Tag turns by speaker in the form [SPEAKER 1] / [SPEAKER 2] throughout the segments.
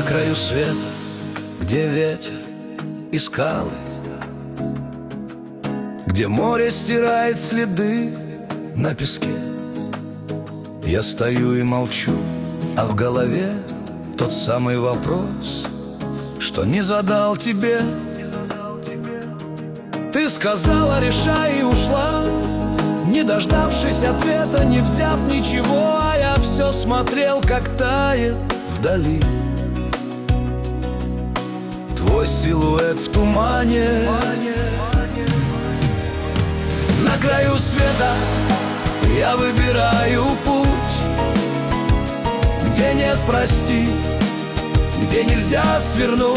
[SPEAKER 1] краю света, где ветер и скалы, где море стирает следы на песке. Я стою и молчу, а в голове тот самый вопрос, что не задал тебе. Ты сказала, решай, и ушла, не дождавшись ответа, не взяв ничего. А я все смотрел, как тает вдали твой силуэт в тумане. На краю света я выбираю путь, где нет прости, где нельзя свернуть,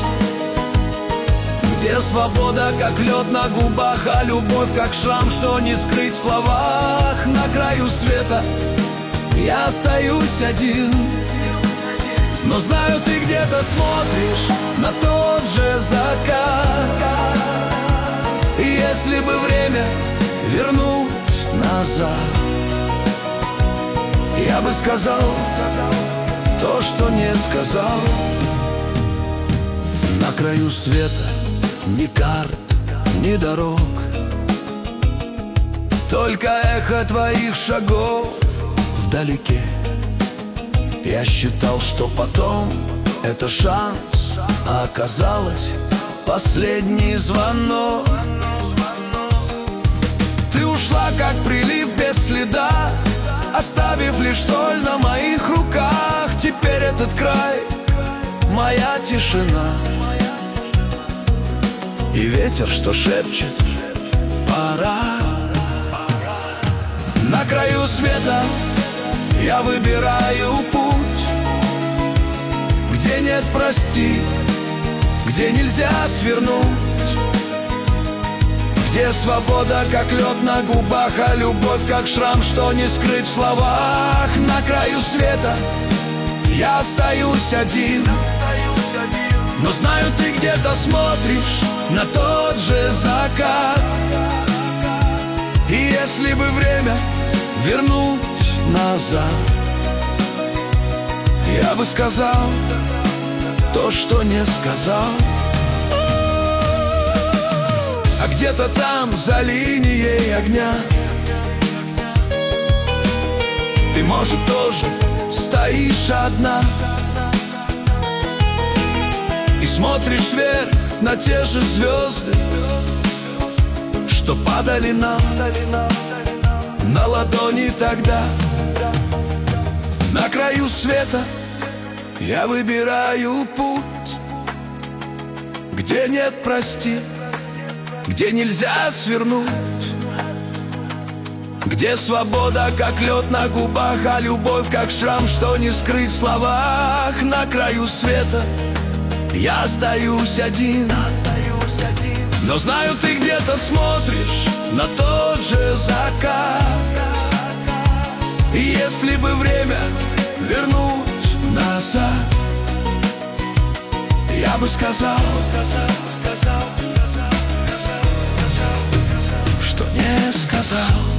[SPEAKER 1] где свобода, как лед на губах, а любовь, как шрам, что не скрыть в словах. На краю света я остаюсь один, но знаю, ты где-то смотришь на тот же закат. И если бы время вернуть назад, я бы сказал то, что не сказал. На краю света ни карт, ни дорог, только эхо твоих шагов вдалеке. Я считал, что потом это шанс, а оказалось последний звонок. Ты ушла, как прилив без следа, оставив лишь соль на моих руках. Теперь этот край — моя тишина, и ветер, что шепчет: пора. На краю света я выбираю путь, где нет прости, где нельзя свернуть, где свобода, как лед на губах, а любовь, как шрам, что не скрыть в словах. На краю света я остаюсь один, но знаю, ты где-то смотришь на тот же закат. И если бы время вернуть назад, я бы сказал то, что не сказал. А где-то там, за линией огня, ты, может, тоже стоишь одна и смотришь вверх на те же звезды, что падали нам на ладони тогда. На краю света я выбираю путь, где нет прости, где нельзя свернуть, где свобода, как лед на губах, а любовь, как шрам, что не скрыть в словах. На краю света я остаюсь один, но знаю, ты где-то смотришь на тот же закат. И если бы время вернуть назад, я бы сказал, что не сказал.